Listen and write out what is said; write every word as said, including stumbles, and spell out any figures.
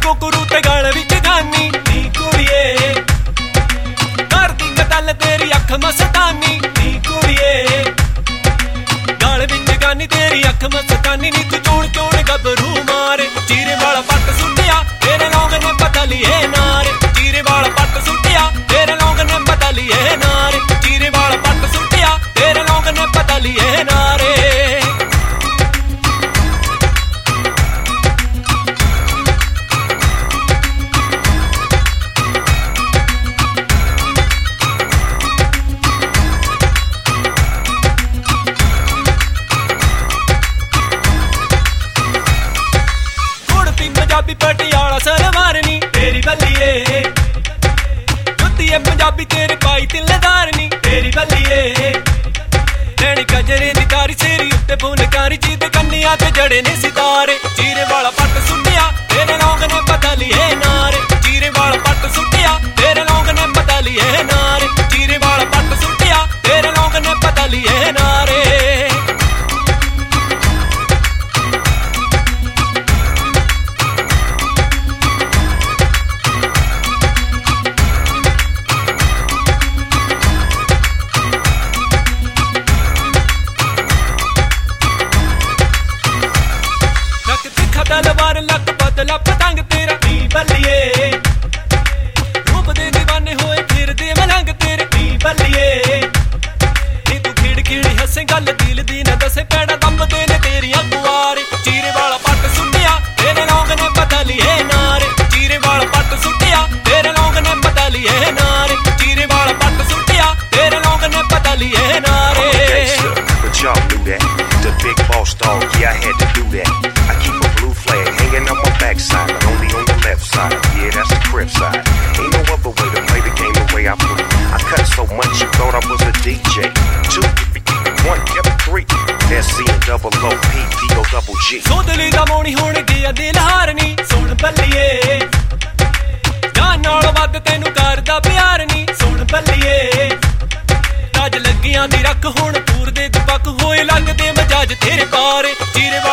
कुकरू ते गल विच गानी नी कुड़िए कर दी गल तेरी अख मस्तानी नी कुड़िए गल विच गानी तेरी अख मस्तानी नी तू चोण चोण गबरू मारे चीरे वाला पट सुटिया तेरे लौंग ने पता लिए नारे चीरे वाला पट सुटिया तेरे लौंग ने पता लिए नारे चीरे वाला पट सुटिया तेरे लौंग ने पता लिए नारे पंजाबी पटियाला सलवार नी तेरी बल्लिए जुत्ती है पंजाबी तेरे पाई तिल्लेदार नी तेरी बल्लिए नैनी कजरे दी तारी सेरी उत्ते फुलकारी जीत कन्निया ते जड़े ने सितारे चीरे वाला पट सुटिया तेरे लौंग ने पता लिए नारे चीरे वाला पट सुटिया तेरे लौंग ने पता लिए नारे चीरे वाला पट सुटिया तेरे लौंग ने पता लिए नारे तलवार लक बदला पतंग तेरा नी बल्लिए रूप दे दीवाने होए फिर दे मलंग तेरे नी बल्लिए नी तू खिड़ खिड़ हसे गल दिल दी न दसे पैड़ा दम दे ने तेरियां गुआरे चीरे वाला पट सुटिया तेरे लौंग ने पता लिए नारे चीरे वाला पट सुटिया तेरे लौंग ने पता लिए नारे चीरे वाला पट सुटिया तेरे लौंग ने पता लिए नारे but y'all knew that the big boss dog yeah I had to do that I keep a blue flag hanging on my backside, but only on the left side. Yeah, that's the crib side. Ain't no other way to play the game the way I play. I cut so much you thought I was a D J. Two, one, yep, three. S C and double O P D O double G. So dili da moni hone giya dil harni, sun balliye. Jaan naal wad tenu karda pyar ni, sun balliye. Taj lagiyan di rakh hon poor de dubak hoye lagde majaj tere paare. Chire